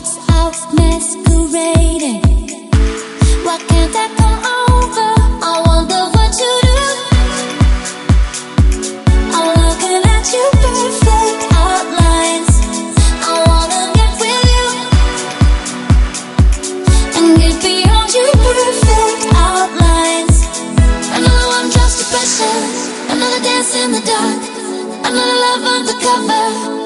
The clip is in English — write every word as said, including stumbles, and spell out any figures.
lights out masquerading. Why can't I come over? I wonder what you do. I'm looking at your perfect outlines. I wanna get with you and get beyond your perfect outlines. Another one drops to pressure, another dance in the dark, another love undercover.